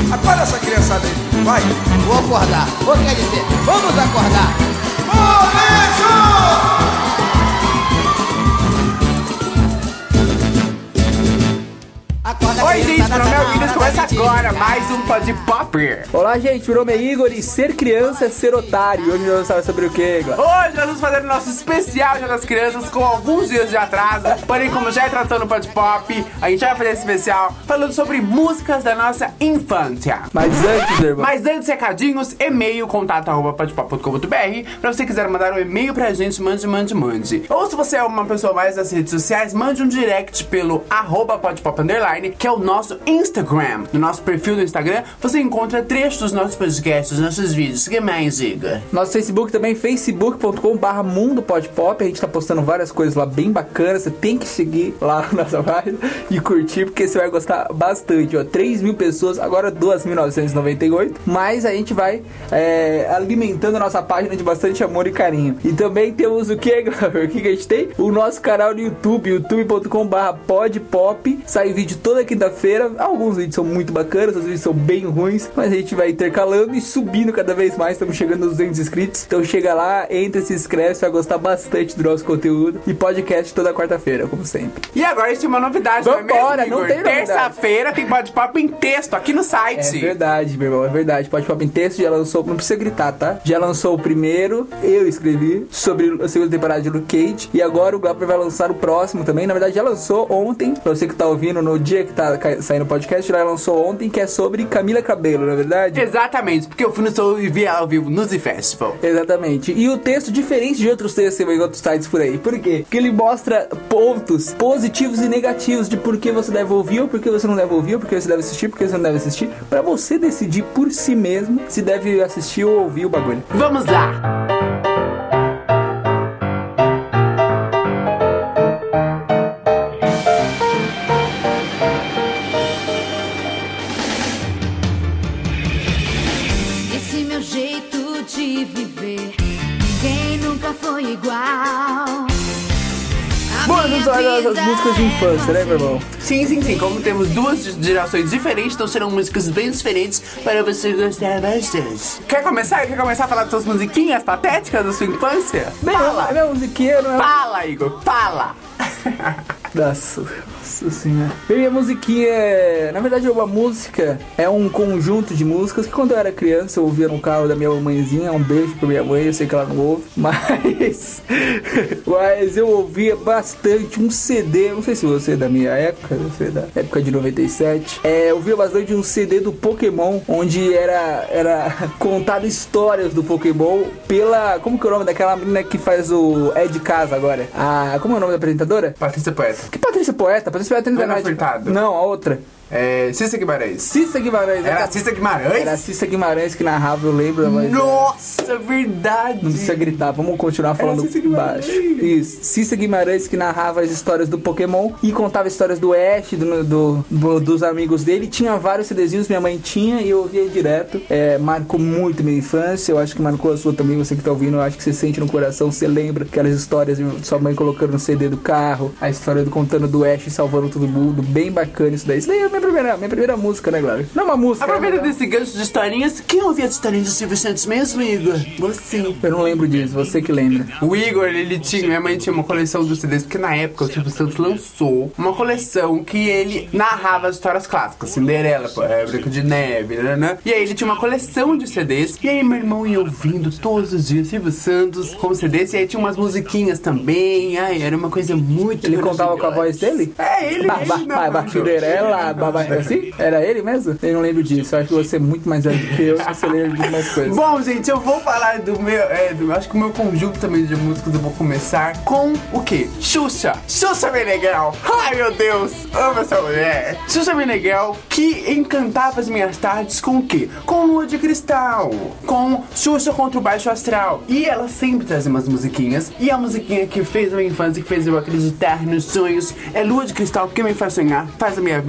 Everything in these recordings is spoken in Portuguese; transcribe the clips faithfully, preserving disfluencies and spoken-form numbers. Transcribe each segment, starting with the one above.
Acorda essa criançada aí, vai. Vou acordar. Ou quer dizer, vamos acordar. Molejo! Oi, gente, meu nome é Williams, começa agora mais um Pod Pop. Olá, gente, meu nome é Igor e ser criança é ser otário. Hoje nós vamos falar sobre o que, Igor? Hoje nós vamos fazer o nosso especial Dia das Crianças com alguns dias de atraso. Porém, como já é tradição no Pod Pop, a gente vai fazer esse especial falando sobre músicas da nossa infância. Mas antes, irmão. Mas antes, recadinhos, e-mail, contato arroba podpop ponto com ponto br. Pra você quiser mandar um e-mail pra gente, mande, mande, mande. Ou se você é uma pessoa mais das redes sociais, mande um direct pelo arroba podpop underline, que é o nosso Instagram. No nosso perfil do Instagram, você encontra trechos dos nossos podcasts, dos nossos vídeos. O que mais, Igor? Nosso Facebook também, facebook ponto com barra mundo podpop. A gente tá postando várias coisas lá bem bacanas. Você tem que seguir lá na nossa página e curtir, porque você vai gostar bastante. Ó, três mil pessoas, agora duas mil novecentos e noventa e oito. Mas a gente vai é, alimentando a nossa página de bastante amor e carinho. E também temos o que, o que a gente tem? O nosso canal no YouTube, youtube ponto com barra podpop. Sai vídeo toda quinta-feira. Alguns vídeos são muito bacanas, outros vídeos são bem ruins, mas a gente vai intercalando e subindo cada vez mais. Estamos chegando aos duzentos inscritos. Então chega lá, entra, se inscreve, você vai gostar bastante do nosso conteúdo. E podcast toda quarta-feira, como sempre. E agora isso é uma novidade, Vambora, não é mesmo, Igor? não tem novidade. Terça-feira tem Pod Pop em texto aqui no site. É verdade, meu irmão, é verdade. Pod Pop em texto já lançou, não precisa gritar, tá? Já lançou o primeiro, eu escrevi, sobre a segunda temporada de Luke Cage. E agora o Glauber vai lançar o próximo também. Na verdade já lançou ontem, pra você que tá ouvindo no dia que tá saindo o podcast, já lançou ontem, que é sobre Camila Cabello, na é verdade? Exatamente, porque eu fui no show e vi ela ao vivo no Z Festival. Exatamente. E o texto, diferente de outros textos que você vê em outros sites por aí. Por quê? Porque ele mostra pontos positivos e negativos de por que você deve ouvir, ou por que você não deve ouvir, ou por que você deve assistir, por que você não deve assistir, pra você decidir por si mesmo se deve assistir ou ouvir o bagulho. Vamos lá! Esse meu jeito de viver, ninguém nunca foi igual. Vamos falar das músicas de infância, né, meu irmão? Sim, sim, sim. Como temos duas gerações diferentes, então serão músicas bem diferentes para você gostar bastante. Quer começar? Quer começar a falar das suas musiquinhas patéticas da sua infância? Fala! Minha musiquinha não é... Fala, Igor, fala! Nossa, nossa senhora. Minha musiquinha é... Na verdade, uma música é um conjunto de músicas que quando eu era criança eu ouvia no carro da minha mãezinha. Um beijo pra minha mãe, eu sei que ela não ouve. Mas... mas eu ouvia bastante um C D. Não sei se você é da minha época, você é da época de noventa e sete. É, eu ouvia bastante um C D do Pokémon, onde era, era contado histórias do Pokémon pela... Como que é o nome daquela menina que faz o... É de casa agora? A... Como é o nome da apresentadora? Patrícia Poeta. Que Patrícia Poeta? Patrícia Poeta não Ana é Furtado. Não, a outra. É... Cissa Guimarães. Cissa Guimarães. Era a Cissa Guimarães? Era a Cissa Guimarães que narrava, eu lembro. Mas Nossa, verdade. não precisa gritar, vamos continuar falando Cissa Guimarães. baixo. Isso. Cissa Guimarães que narrava as histórias do Pokémon e contava histórias do Ash, do, do, do, dos amigos dele. Tinha vários CDzinhos, minha mãe tinha e eu ouvia direto. É, marcou muito minha infância, eu acho que marcou a sua também, você que tá ouvindo. Eu acho que você sente no coração, você lembra aquelas histórias de sua mãe colocando no C D do carro, a história do contando do Ash salvando todo mundo. Bem bacana isso daí. Isso daí é a minha primeira, minha primeira música, né, Glória? Não é uma música. Aproveita é uma... desse gancho de historinhas. Quem ouvia as historinhas do Silvio Santos mesmo, Igor? Você. Eu não lembro disso, você que lembra. O Igor, ele tinha, minha mãe tinha uma coleção dos C Ds, porque na época o Silvio Santos lançou uma coleção que ele narrava as histórias clássicas, Cinderela, é, Branca de Neve, né? E aí ele tinha uma coleção de C Ds, e aí meu irmão ia ouvindo todos os dias Silvio Santos com C Ds, e aí tinha umas musiquinhas também, ai, era uma coisa muito... Ele contava com a voz dele? É, ele Ba, ba, ele ba, ba, Cinderela, ba, ba, assim? Era ele mesmo? Eu não lembro disso, eu acho que você é muito mais velho do que eu, você lembra de mais coisas. Bom, gente, eu vou falar do meu, é, do, acho que o meu conjunto também de músicas, eu vou começar com o quê? Xuxa! Xuxa Meneghel! Ai, meu Deus! Amo essa mulher! Xuxa Meneghel, que encantava as minhas tardes com o quê? Com Lua de Cristal, com Xuxa contra o Baixo Astral. E ela sempre trazia umas musiquinhas, e a musiquinha que fez a minha infância, que fez eu acreditar nos sonhos, é Lua de Cristal, que me faz sonhar, faz a minha vida, eu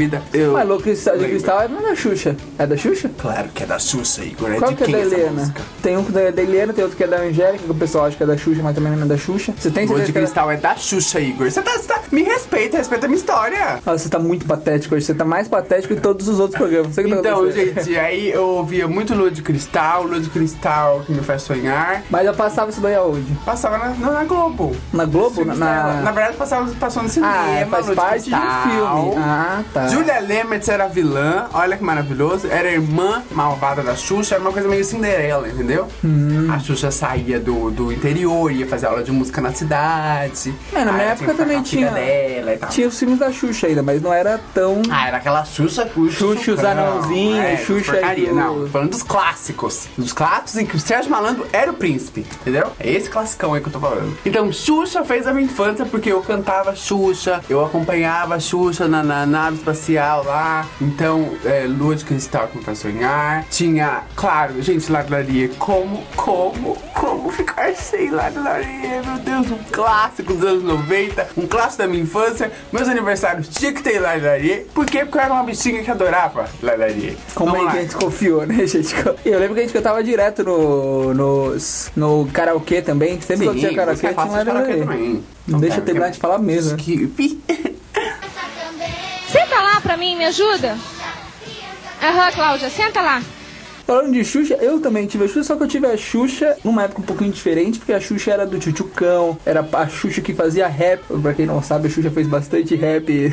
eu... Mas Lua Cristal, de lembro. Cristal é da Xuxa. É da Xuxa? Claro que é da Xuxa, Igor. É Qual de que é quem da essa Helena? música? Tem um que é da Helena, tem outro que é da Angélica, que o pessoal acha que é da Xuxa, mas também não é da Xuxa. Você tem Lua certeza de que é da- Cristal é da Xuxa, Igor. Você tá, você tá... Me respeita, respeita a minha história. Nossa, você tá muito patético hoje. Você tá mais patético que todos os outros programas. Não sei o que tá Então, acontecendo. gente, aí eu ouvia muito Lua de Cristal, Lua de Cristal que me faz sonhar. Mas eu passava isso daí aonde? Passava na, na Globo. Na Globo? Na... Na, na verdade, passava, passou no cinema. Ah, faz Lua de parte de Cristal. um filme. Ah, tá. Julia Lemertz era vilã, olha que maravilhoso. Era a irmã malvada da Xuxa, era uma coisa meio Cinderela, entendeu? Hum. A Xuxa saía do, do interior, ia fazer aula de música na cidade. É, na minha Aí época tinha que ficar também com a filha tinha- dela e tal. Tinha os filmes da Xuxa ainda, mas não era tão... Ah, era aquela Xuxa com Xuxa, os anãozinhos, é, Xuxa porcaria. e o- Não, tô falando dos clássicos. Dos clássicos em que o Sérgio Malandro era o príncipe, entendeu? É esse classicão aí que eu tô falando. Então, Xuxa fez a minha infância porque eu cantava Xuxa, eu acompanhava a Xuxa na, na nave espacial lá. Então, é, Lua de Cristal que me faz sonhar. Tinha, claro, gente, Ladaria. Como, como, como ficar sem Ladaria? Meu Deus, um clássico dos anos noventa, um clássico da minha infância. Meus aniversários tinha que ter Ladaria. Por quê? Porque eu era uma bichinha que adorava Ladaria. Como Vamos é lá. que a gente confiou, né, gente? Eu lembro que a gente cantava direto no, nos, no karaokê também. Sempre quando tinha karaokê, música tinha fácil de karaokê Ladaria. também. Não deixa eu terminar de falar mesmo, né? Que... Senta lá pra mim, me ajuda. Aham, Cláudia, senta lá. Falando de Xuxa, eu também tive a Xuxa, só que eu tive a Xuxa numa época um pouquinho diferente, porque a Xuxa era do Tchutchucão, era a Xuxa que fazia rap. Pra quem não sabe, a Xuxa fez bastante rap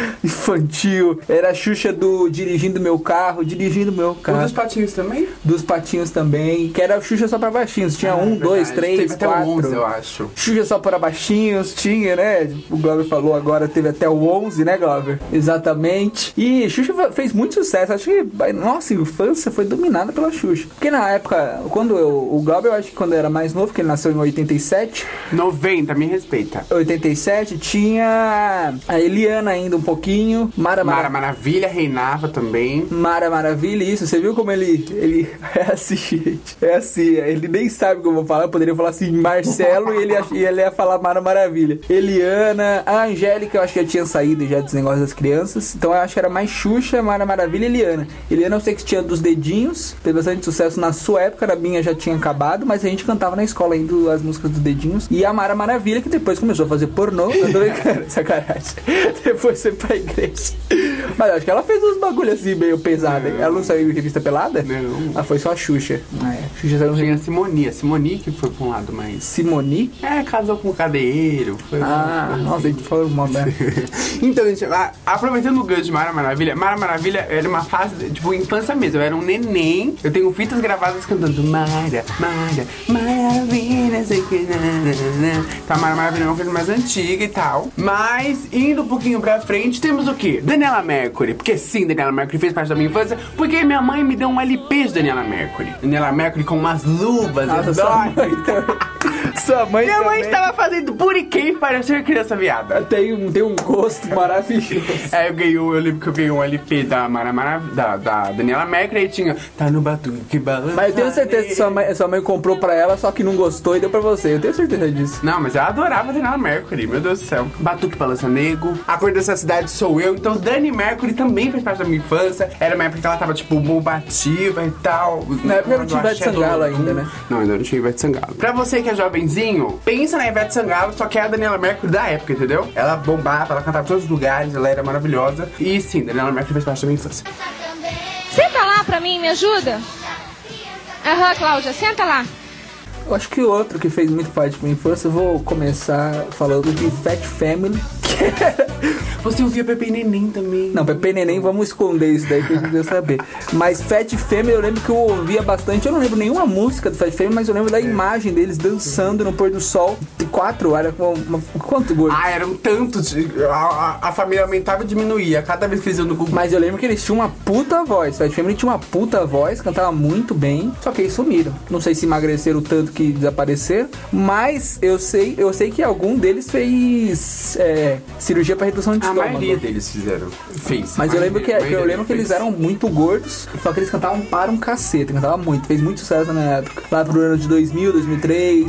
infantil. Era a Xuxa do Dirigindo Meu Carro, Dirigindo Meu O Carro. dos patinhos também? Dos Patinhos também, que era a Xuxa só pra baixinhos. Tinha Ah, um, é dois, verdade. três, Teve até o quatro. onze, eu acho. Xuxa só para baixinhos, tinha, né? O Glauber falou agora, teve até o onze, né, Glauber? Exatamente. E Xuxa fa- fez muito sucesso. Acho que, nossa, a infância foi dominada pela Xuxa. Porque na época, quando eu, o Glauber, eu acho que quando era mais novo, que ele nasceu em oitenta e sete, noventa, me respeita. oitenta e sete, tinha a Eliana ainda um pouquinho, Mara Mara Mara, Maravilha reinava também. Mara Maravilha, isso, você viu como ele, ele é assim, gente, é assim, ele nem sabe como eu vou falar, eu poderia falar assim, Marcelo, e ele, ia- e ele ia falar Mara Maravilha. Eliana, a Angélica, eu acho que já tinha saído já dos negócios das crianças, então eu acho que era mais Xuxa, Mara Maravilha e Eliana. Eliana eu sei que tinha dos dedinhos, teve bastante sucesso na sua época, a minha já tinha acabado, mas a gente cantava na escola ainda as músicas dos dedinhos, e a Mara Maravilha, que depois começou a fazer pornô, eu tô brincando, sacanagem, depois foi pra igreja. Mas eu acho que ela fez uns bagulho assim meio pesado, hein? Ela não saiu em revista pelada? Não. Ah, foi só a Xuxa. Ah, é. Xuxa saiu em Tinha a revista. Simoni, a Simoni que foi pra um lado mais... Simoni? É, casou com o cadeiro. Foi Ah, nossa, a gente falou mal dela. Então, gente, a- aproveitando o gancho de Mara Maravilha, Mara Maravilha era uma fase, tipo, infância mesmo. Eu era um neném. Eu tenho fitas gravadas cantando Mara, Mara, Maravilha, sei que... nananana. Então, a Mara Maravilha é uma coisa mais antiga e tal. Mas, indo um pouquinho pra frente, temos o quê? Daniela Mercury. Porque sim, Daniela Mercury fez parte da minha infância. Porque minha mãe me deu um L P de Daniela Mercury. Daniela Mercury com umas luvas Nossa, sua enormes. mãe também. Sua mãe Minha mãe também estava fazendo booty cake para ser criança viada. tem um, tem um gosto maravilhoso. É, eu ganhei, um- eu lembro que eu ganhei um L P da Mara Mara, da, da Daniela Mercury e tinha Tá no batuque balança. Mas eu tenho certeza que sua mãe, sua mãe comprou pra ela, só que não gostou e deu pra você. Eu tenho certeza disso. Não, mas eu adorava a Daniela Mercury, meu Deus do céu. Batuque balança nego, A Cor Dessa Cidade Sou Eu. Então Dani Mercury também fez parte da minha infância. Era uma época que ela tava tipo bombativa e tal. Na época não tinha Do Ivete axé do Sangalo Lodum. ainda, né? Não, ainda não tinha Ivete Sangalo. Pra você que é jovenzinho, pensa na Ivete Sangalo, só que é a Daniela Mercury da época, entendeu? Ela bombava, ela cantava em todos os lugares, ela era maravilhosa. E sim, Daniela Mercury fez parte da minha infância. Senta lá pra mim, me ajuda. Aham, Cláudia, senta lá. Eu acho que outro que fez muito parte da minha infância, eu vou começar falando de Fat Family. Você ouvia Pepe e Neném também. Não, Pepe e Neném, vamos esconder isso daí que a gente quer saber. Mas Fat Family eu lembro que eu ouvia bastante. Eu não lembro nenhuma música do Fat Family, mas eu lembro da imagem deles dançando no pôr do sol. Quatro, era com uma, quanto gordo? Ah, eram tantos. A, a, a família aumentava e diminuía cada vez que eles iam no Google. Mas eu lembro que eles tinham uma puta voz. Fat Family tinha uma puta voz, cantava muito bem. Só que eles sumiram. Não sei se emagreceram tanto que desapareceram. Mas eu sei, eu sei que algum deles fez é, cirurgia pra redução de A estômago. maioria deles fizeram. Fez. Mas eu lembro que, A que maioria eu lembro que fez. eles eram muito gordos, só que eles cantavam para um cacete, cantavam muito, fez muito sucesso na minha época. Lá pro ano de dois mil, dois mil e três,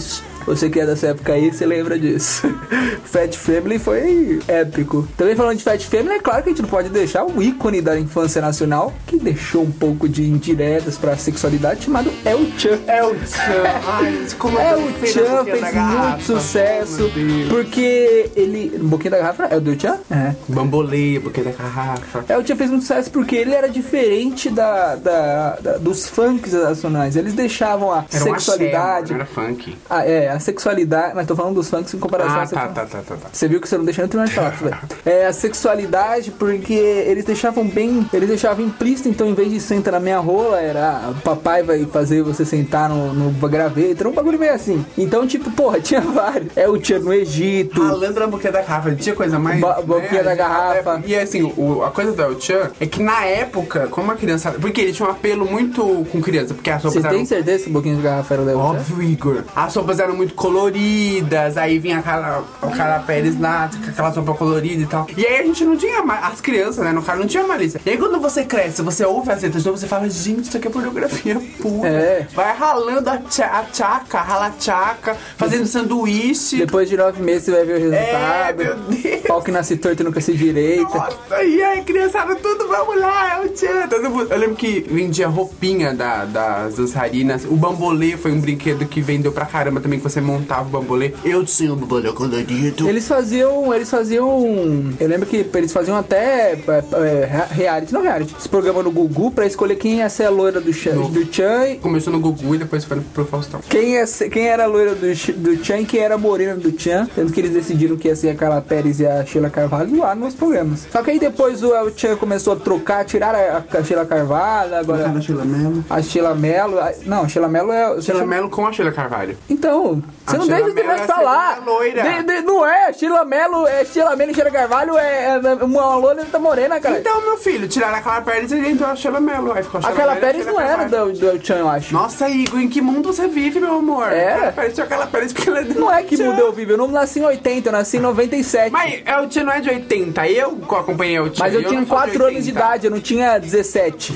Você que é dessa época aí, você lembra disso. Fat Family foi épico. Também falando de Fat Family, é claro que a gente não pode deixar o ícone da infância nacional, que deixou um pouco de indiretas pra sexualidade, chamado El Chan. El Chan. Ai, como É, eu o fez Chan na fez da garrafa. muito sucesso, Oh, meu Deus. porque ele... Um pouquinho da garrafa, é o do Chan? É. Bamboleia, porque da garrafa. É, o Chan fez muito sucesso porque ele era diferente da, da, da- dos funks nacionais. Eles deixavam a Era um sexualidade... axé, amor, não era funk. Ah, é, a sexualidade... Mas tô falando dos funks em comparação Ah, à tá, sexualidade. tá, tá, tá, tá. Você viu que você não deixou nem terminar de falar, velho. É, a sexualidade, porque eles deixavam bem, eles deixavam implícito, então em vez de senta na minha rola, era ah, o papai vai fazer você sentar no, no graveto, era um bagulho meio assim. Então, tipo, porra, tinha vários. É o Tchan no Egito. Malandro na boquinha da garrafa, tinha coisa mais. Ba- boquinha da garrafa. E assim, o, a coisa do El Chan é que na época, como a criança. Porque ele tinha um apelo muito com criança, porque as Você roupas tem eram. certeza que o boquinho de garrafa era o Léo? Óbvio, Igor. As roupas eram muito coloridas, aí vinha aquela, o cara Pérez lá, com aquela roupa colorida e tal. E aí a gente não tinha mais. As crianças, né, no caso, não tinha malícia. E aí quando você cresce, você ouve as letras, então você fala, gente, isso aqui é pornografia pura. É. Vai ralando a, tcha, a tchaca, rala a tchaca, fazendo sanduíche. Depois de nove meses você vai ver o É, resultado. meu Deus. Pau que nasce torto e nunca se direita. Nossa, e aí, criançada, tudo, vamos lá, é o Tchan. Todo mundo- Eu lembro que vendia roupinha da, das dançarinas. O bambolê foi um brinquedo que vendeu pra caramba também, que você montava o bambolê. Eu tinha o bambolê colorido. Eles faziam, eles faziam, eu lembro que eles faziam até é, é, reality, não reality, esse programa no Gugu pra escolher quem ia ser a loira do Chan, No- do Chan e Começou no Gugu e depois foi pro Faustão. quem, ia ser- quem era a loira do, Ch- do Chan e quem era a morena do Chan, tanto que eles decidiram que ia ser a Carla Pérez e a Sheila Carvalho lá nos programas. Só que aí depois o El Chan começou a trocar, tirar a, a Sheila Carvalho, agora Cara, Sheila Mello. a Sheila Mello, a- não, a Sheila Mello é... Sheila Mello com a Sheila Carvalho. Então, você A não Sheila deixa de Mello é de a falar. segunda loira. De- de- não é, Sheila Mello, é Sheila Mello e Sheila Carvalho é, é uma loira da morena, cara. Então, meu filho, tiraram a Carla Pérez e entrou a Sheila Mello. Aí ficou a Sheila Aquela Mello e a Pérez Sheila não era Carvalho. do, do El Chan, eu acho. Nossa, Igor, em que mundo você vive, meu amor? Era? Aquela Pérez tinha aquela Pérez porque ela é do Não é que Tchan. mudou o vídeo, eu não nasci em oitenta, eu nasci em noventa e sete. Mas El Tchan não é de oitenta, eu acompanhei o Tchan. Mas eu tinha não sou quatro anos de idade, eu não tinha dezessete.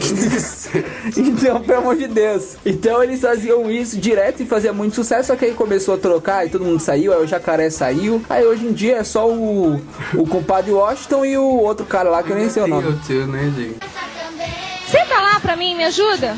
Então, pelo amor de Deus. Então eles faziam isso direto e fazia muito sucesso, só que aí começou a trocar e todo mundo saiu, aí o Jacaré saiu. Aí hoje em dia é só o, o compadre Washington e o outro cara lá que eu nem sei o nome. El Tchan, né, gente? Senta lá pra mim, me ajuda.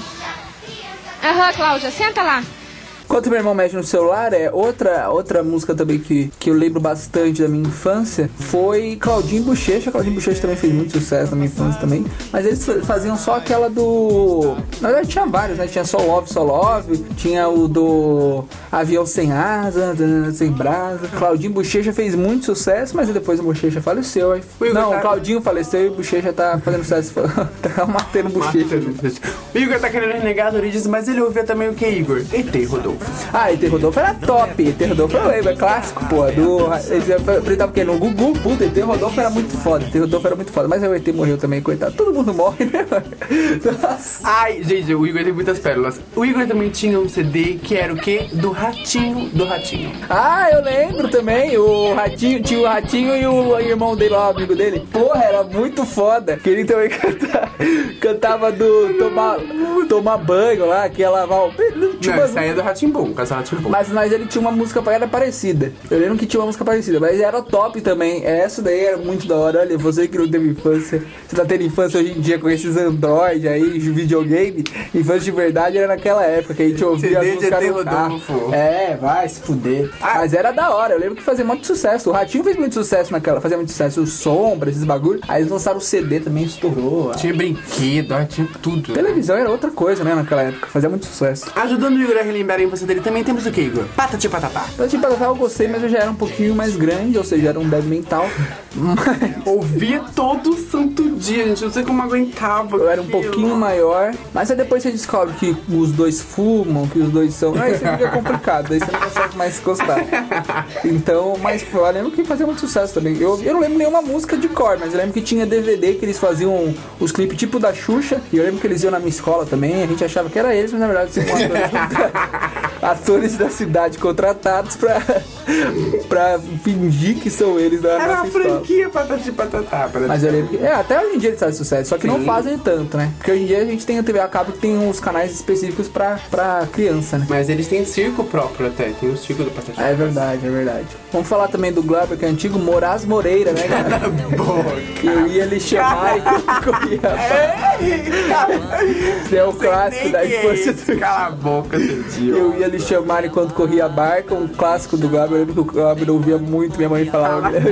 Aham, Cláudia, senta lá. Enquanto meu irmão mexe no celular, é outra, outra música também que, que eu lembro bastante da minha infância foi Claudinho Bochecha. Claudinho Bochecha também fez muito sucesso na minha infância também. Mas eles faziam só aquela do... Na verdade tinha vários, né? Tinha só Love, só Love. Tinha o do Avião Sem Asa, Sem Brasa. Claudinho Bochecha fez muito sucesso, mas depois o Bochecha faleceu. Aí... Igor Não, tá- o Claudinho faleceu e o Bochecha tá fazendo sucesso. Tá matando o Bochecha. O Igor tá querendo renegar as origens, mas ele ouvia também o que, Igor? E T, Rodolfo. Ah, E T Rodolfo era top. E T Rodolfo eu lembro, é clássico, pô. Do, eles apresentavam o quê? No Gugu, puta. E T Rodolfo era muito foda. E T Rodolfo era muito foda. Mas aí o E T morreu também, coitado. Todo mundo morre, né? Nossa. Ai, gente, o Igor tem muitas pérolas. O Igor também tinha um C D que era o quê? Do Ratinho, do Ratinho. Ah, eu lembro também. O Ratinho, tinha o Ratinho e o irmão dele lá, o amigo dele. Porra, era muito foda. Que ele também cantava, cantava do tomar, tomar banho lá, que ia lavar o. Tipo, Não, isso aí é do Ratinho Bom, Casal Ratinho Bom. Mas, mas ele tinha uma música era parecida. Eu lembro que tinha uma música parecida, mas era top também. Essa daí era muito da hora. Olha, você que não teve infância, você tá tendo infância hoje em dia com esses Android aí, videogame. Infância de verdade era naquela época que a gente ouvia as C D de músicas E T no carro. Rodolfo. É, vai se fuder. Ah. Mas era da hora. Eu lembro que fazia muito sucesso. O Ratinho fez muito sucesso naquela, fazia muito sucesso. O Sombra, esses bagulho. Aí eles lançaram o C D também, estourou. Tinha brinquedo, ó, tinha tudo. A televisão era outra coisa, né, naquela época. Fazia muito sucesso. Ajudando o Igor a relembrar a infância dele, também temos o que, Igor? Patati Patatá. Eu, tipo, eu gostei, mas eu já era um pouquinho mais grande, ou seja, era um débil mental. Mas Ouvia todo santo dia, gente. Não sei como aguentava. eu era um aquilo. pouquinho maior. Mas aí depois você descobre que os dois fumam, que os dois são. Aí você fica complicado, aí você não consegue mais se gostar. Então, mas pô, eu lembro que fazia muito sucesso também. Eu, eu não lembro nenhuma música de cor, mas eu lembro que tinha D V D que eles faziam os clipes tipo da Xuxa. E eu lembro que eles iam na minha escola também. A gente achava que era eles, mas na verdade são atores, atores da cidade contratados pra pra fingir que são eles da Era nossa uma escola. franquia Patati Patatá. Mas eu lembro que, é, até hoje em dia eles fazem sucesso, só que Sim. não fazem tanto, né? Porque hoje em dia a gente tem a T V a cabo que tem uns canais específicos pra, pra criança, né? Mas eles têm circo próprio até, tem o circo do Patati. É verdade, é verdade. Vamos falar também do Glauber, que é antigo, Moraes Moreira, né, cara? Boa, Eu ia lhe chamar e corria. Esse é o clássico da infância do... Cala a boca, seu tio. Eu ia lhe chamar enquanto corria a barca, um clássico do Glauber. Eu lembro que o Glauber ouvia muito, minha mãe falava. Cala a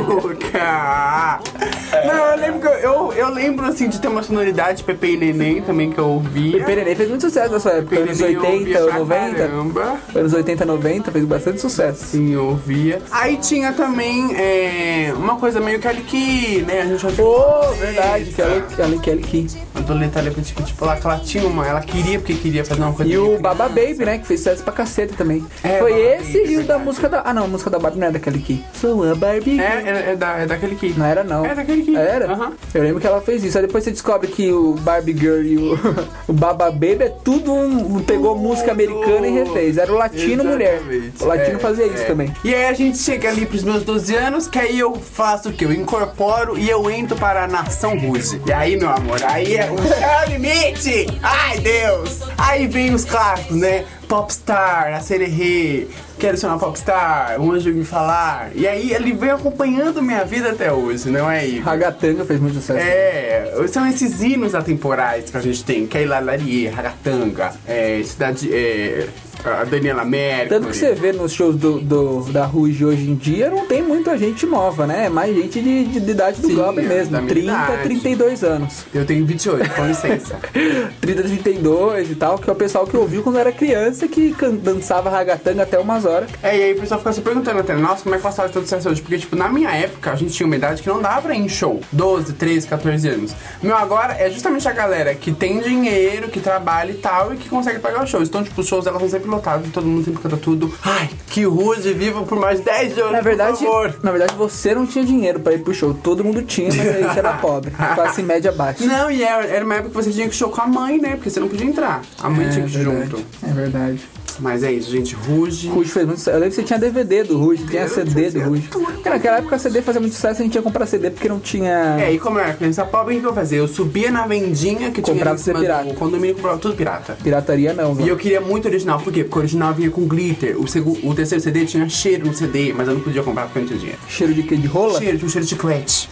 boca. Não, eu lembro que eu, eu, eu lembro assim de ter uma sonoridade Pepe e Neném também que eu ouvia. Pepe Neném fez muito sucesso nessa época, Pepe anos Neném eu ouvia oitenta, pra noventa. caramba. Anos oitenta, noventa, fez bastante sucesso. Sim, eu ouvia. Aí tinha também é, uma coisa meio Kelly Key, né? A gente ouvia. Oh, verdade, Kelly, Kelly, Kelly Key. A Doleta ali, tipo, tipo lá que ela tinha uma. Ela queria porque queria fazer uma coisa. E meio o Baba criança. Baby, né, que fez sucesso pra cacete também. É, Foi Baba esse Baby, e o da verdade. música da... Ah, não, a música da Barbie não é da Kelly Key. Sou a Barbie. É, é, é, da, é da Kelly Key. Não era, não. É daquele que. Era? Aham. Eu lembro que ela fez isso. Aí depois você descobre que o Barbie Girl e o, o Baba Baby é tudo um... Pegou música americana e refez. Era o latino mulher. Exatamente. O latino É, fazia isso é. também. E aí a gente chega ali pros meus doze anos, que aí eu faço o quê? Eu incorporo e eu entro para a nação Ruge. E aí, meu amor, aí é o céu limite! Ai, Deus! Aí vem os clássicos, né? Popstar, a Sererê, Quero Ser uma Popstar, Um Anjo Me Falar. E aí ele vem acompanhando minha vida até hoje, não é, Igor? Ragatanga fez muito sucesso. É, são esses hinos atemporais que a gente tem, que é Ilalarie, Ragatanga, é, Cidade, é, a Daniela Mercury. Tanto que você vê nos shows do, do- da Ruge hoje em dia, não tem muita gente nova, né? É mais gente de, de, de idade do Sim, Glauber é, mesmo. da minha trinta, idade. trinta e dois anos. Eu tenho vinte e oito, com licença. trinta, trinta e dois e tal, que é o pessoal que ouviu quando era criança, que can- dançava ragatanga até umas horas. É, e aí o pessoal fica se perguntando até, nossa, como é que passava tanto sucesso hoje? Porque, tipo, na minha época, a gente tinha uma idade que não dava pra ir em show. doze, treze, catorze anos. Meu, agora é justamente a galera que tem dinheiro, que trabalha e tal, e que consegue pagar os shows. Então, tipo, os shows, elas são sempre lotados, todo mundo sempre canta tudo. Ai, que Ruge, viva por mais dez anos, Na verdade, por favor. na verdade, você não tinha dinheiro pra ir pro show. Todo mundo tinha, mas a gente era pobre. Classe média baixa. Não, e era, era uma época que você tinha que show com a mãe, né? Porque você não podia entrar. A mãe tinha que ir verdade. junto. É verdade. Mas é isso, gente. Ruge. Ruge fez muito sucesso. Eu lembro que você tinha D V D do Ruge, tinha C D do Ruge. Porque naquela época C D fazia muito sucesso, a gente ia comprar C D porque não tinha... É, e como eu era criança pobre, o que eu fazia? Eu subia na vendinha que tinha Comprava ali em cima C D pirata. do condomínio e comprava tudo pirata. Pirataria não, E viu? eu queria muito original, por quê? Porque o original vinha com glitter. O, segu- o terceiro C D tinha cheiro no C D, mas eu não podia comprar porque eu não tinha dinheiro. Cheiro de quê? De rola? Cheiro, tinha um cheiro de chiclete.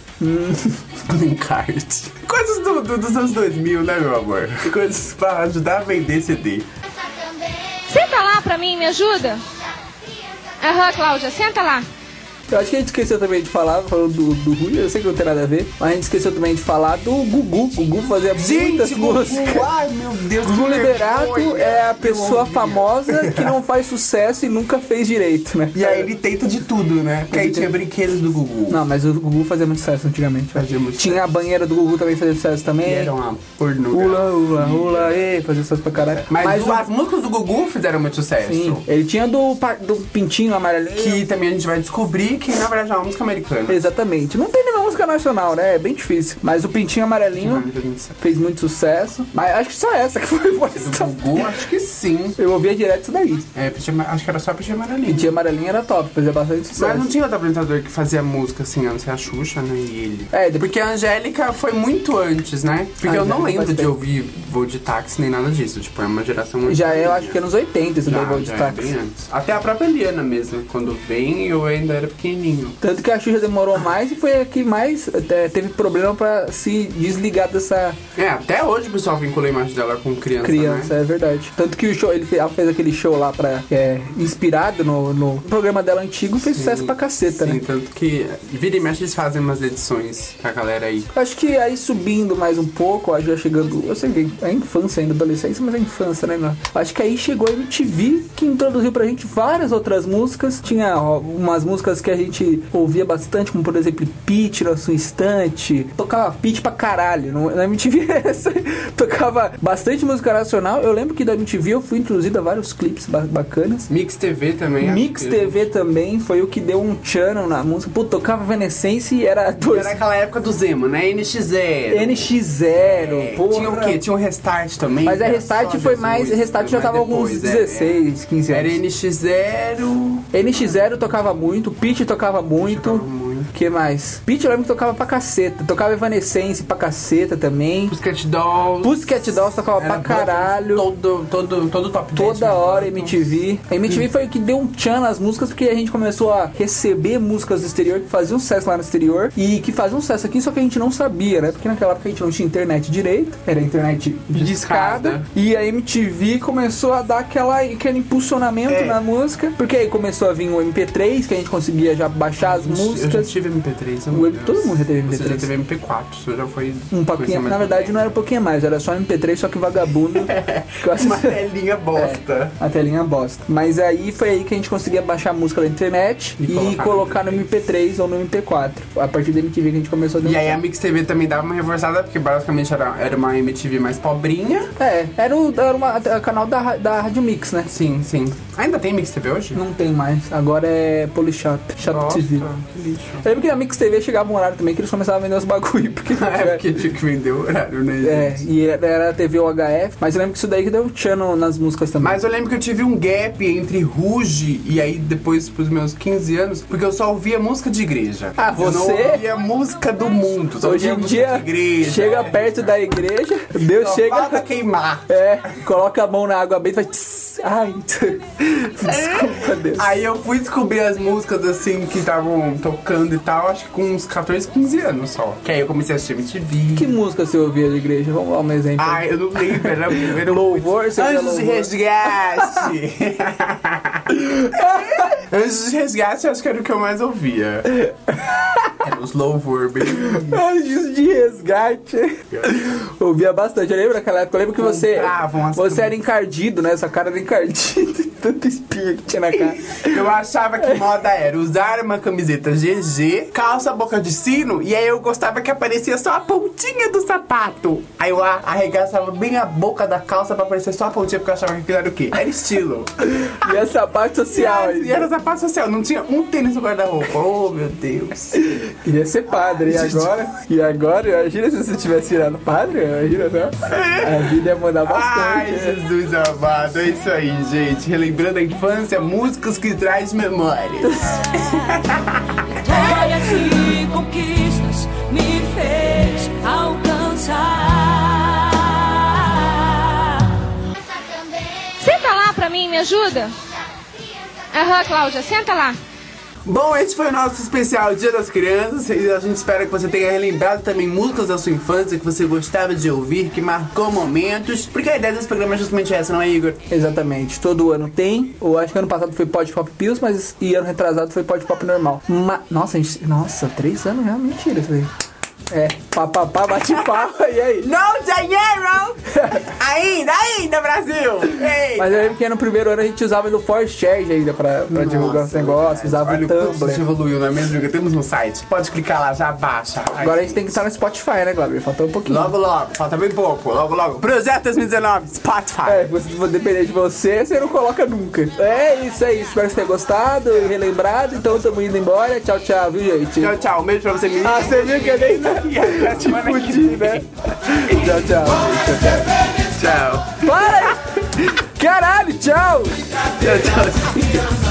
Encarte. Coisas do, do- dos anos dois mil, né, meu amor? Coisas pra ajudar a vender C D. Senta lá pra mim, me ajuda. Aham, Cláudia, senta lá. Eu acho que a gente esqueceu também de falar, falando do, do Ruge, eu sei que não tem nada a ver, mas a gente esqueceu também de falar do Gugu. Gugu fazia muitas músicas. Gugu, ai meu Deus. Gugu que Liberato vergonha. é a Eu pessoa ouvia. famosa que não faz sucesso e nunca fez direito, né? E aí ele tenta de tudo, né? Porque aí Ele tinha tenta- brinquedos do Gugu. Não, mas o Gugu fazia muito sucesso antigamente. Fazia muito Tinha a banheira do Gugu também fazia sucesso Que também. era uma pornografia. Ula, ula, ula, ei, fazia sucesso pra caralho. Mas, o- as músicas do Gugu fizeram muito sucesso. Sim, ele tinha do, par- do pintinho amarelinho. Que também a gente vai descobrir que na verdade é uma música americana. Exatamente. Não tem nenhuma música nacional, né? É bem difícil. Mas o pintinho amarelinho fez muito sucesso. Mas acho que só essa que foi boa. Do Gugu, acho que sim. Eu ouvia direto isso daí. É, Pitinha Ama- acho que era só Pitinha Amarelinho. Pintinho amarelinho era top, fazia bastante sucesso. Mas não tinha outro apresentador que fazia música assim, a não ser a Xuxa, né? E ele. É, depois- Porque a Angélica foi muito antes, né? Porque A eu não Angélica lembro faz de tempo. ouvir Voo de Táxi nem nada disso. Tipo, é uma geração muito. Já é, eu acho que é nos oitenta esse Já, daí Voo de já é Táxi. bem antes. Até a própria Eliana mesmo. Quando vem, eu ainda era pequenininho. Tanto que a Xuxa demorou mais e foi a que mais é, teve problema pra se desligar dessa É, até hoje o pessoal vincula a imagem dela com criança, criança, né? é verdade. Tanto que o show, ele fez, ela fez aquele show lá pra, é, inspirado no, no programa dela antigo, fez sucesso pra caceta, Sim, né? tanto que vira e mexe eles fazem umas edições pra galera aí. Acho que aí subindo mais um pouco, ó, já chegando, eu sei que é infância ainda, adolescência, mas é infância, né? Não? Acho que aí chegou a M T V, que introduziu pra gente várias outras músicas. Tinha ó, umas músicas que a gente ouvia bastante, como por exemplo Pitty, Nosso Instante. Tocava Pitty pra caralho. No, na M T V tocava bastante música nacional. Eu lembro que da M T V eu fui introduzido a vários clipes ba- bacanas. Mix T V também. Mix acho T V também foi o que deu um channel na música. Pô, tocava Evanescence e era dois. Era aquela época do Zemo, né? N X zero. N X zero, É, porra. tinha o quê? Tinha um Restart também. Mas a era Restart só foi Jesus, mais. Restart foi já mais tava com uns depois, é, dezesseis, quinze é. Era anos. N X zero. N X zero tocava muito, Pitty tocava muito. Tocava muito. Que mais? Pitty eu lembro que tocava pra caceta. Tocava Evanescence pra caceta também. Pussycat Dolls. Pussycat Dolls tocava Era pra caralho. Todo, todo, todo top dez. Toda hora M T V. A M T V foi o que deu um tchan nas músicas, porque a gente começou a receber músicas do exterior que faziam sucesso lá no exterior e que faziam sucesso aqui, só que a gente não sabia, né? Porque naquela época a gente não tinha internet direito, era internet de escada. E a M T V começou a dar aquela, aquele impulsionamento É. na música, porque aí começou a vir o M P três, que a gente conseguia já baixar as Eu já músicas. tive M P três. O M- todo mundo já teve M P Você três. já teve M P quatro, você já foi... Um pouquinho, na verdade não era um pouquinho mais, era só M P três, só que vagabundo. Uma telinha bosta. A telinha bosta. Mas aí foi aí que a gente conseguia baixar a música da internet E e, colocar colocar, no no M P três ou no M P quatro. A partir da M T V que a gente começou a E aí a dançar. Mix T V também dava uma reforçada, porque basicamente era, era uma M T V mais pobrinha. É, era o, era uma, a canal da, ra- da Rádio Mix, né? Sim, sim. Ainda tem Mix T V hoje? Não tem mais. Agora é Polishop. Shop Nossa, T V. que lixo. Eu lembro que na Mix T V chegava um horário também que eles começavam a vender os bagulho. Porque, É, porque tinha que vender o horário, né? É, gente? e era, era a T V U H F. Mas eu lembro que isso daí que deu um channel nas músicas também. Mas eu lembro que eu tive um gap entre Ruge e aí depois pros meus quinze anos, porque eu só ouvia música de igreja. Ah, Eu não você? ouvia música do mundo, só Hoje ouvia em música dia, de igreja. chega perto da igreja, Deus Só chega... falta queimar. É, coloca a mão na água benta e faz... tss, ai, desculpa, Deus. Aí eu fui descobrir as músicas assim que estavam tocando e tal, acho que com uns catorze, quinze anos só. Que aí eu comecei a assistir M T V. Que música você ouvia de igreja? Vamos dar um exemplo. Ai, eu não lembro, era, era Louvor, você ouvia Anjos de louvor? Resgate. Anjos de Resgate eu acho que era o que eu mais ouvia. Era os louvor, bem... Anjos de resgate. Ouvia bastante. Eu lembro daquela época, eu lembro que você, Compravam as você era encardido, né? Essa cara era encardida. Tanta espinha que tinha na cara. Eu achava que moda era usar uma camiseta G G, calça boca de sino, e aí eu gostava que aparecia só a pontinha do sapato. Aí eu a- arregaçava bem a boca da calça pra aparecer só a pontinha, porque eu achava que aquilo era o quê? Era estilo. E a sapato social. E era sapato social, não tinha um tênis no guarda-roupa. Oh, meu Deus. Queria ser padre. E agora? E agora? Imagina se você tivesse virado padre. Imagina, não? A vida ia mudar bastante. Ai, né? Jesus amado, é isso aí, gente. Relembrando a infância, músicas que traz memórias. Histórias e conquistas me fez alcançar. Senta lá pra mim, me ajuda. Aham, Cláudia, senta lá. Bom, esse foi o nosso especial Dia das Crianças. E a gente espera que você tenha relembrado também músicas da sua infância que você gostava de ouvir, que marcou momentos. Porque a ideia desse programa é justamente essa, não é, Igor? Exatamente, todo ano tem. Eu acho que ano passado foi Pod Pop Pills, mas e ano retrasado foi Pod Pop normal. Ma- Nossa, a gente... Nossa, três anos já, mentira isso aí. É, papapá, bate palma, e aí? No dinheiro! ainda, ainda, Brasil! Ei! Mas eu lembro que no primeiro ano a gente usava no For Charge ainda pra, pra divulgar os negócios, usava Olha o o quanto a gente Tumblr. evoluiu, não é mesmo, Igor? Temos um site. Pode clicar lá, já baixa. Ai, Agora a gente tem que estar no Spotify, né, Glauber? Faltou um pouquinho. Logo, logo, falta bem pouco, logo, logo. Projeto dois mil e dezenove, Spotify. É, se for depender de você, você não coloca nunca. É isso aí, espero que você tenha gostado e relembrado. Então tamo indo embora. Tchau, tchau, viu, gente? Tchau, tchau. Um beijo pra você, menino. Ah, você viu que eu nem E até a semana que fudi, vem. né? Tchau, tchau. Tchau. Para! Caralho, tchau! Tchau, tchau.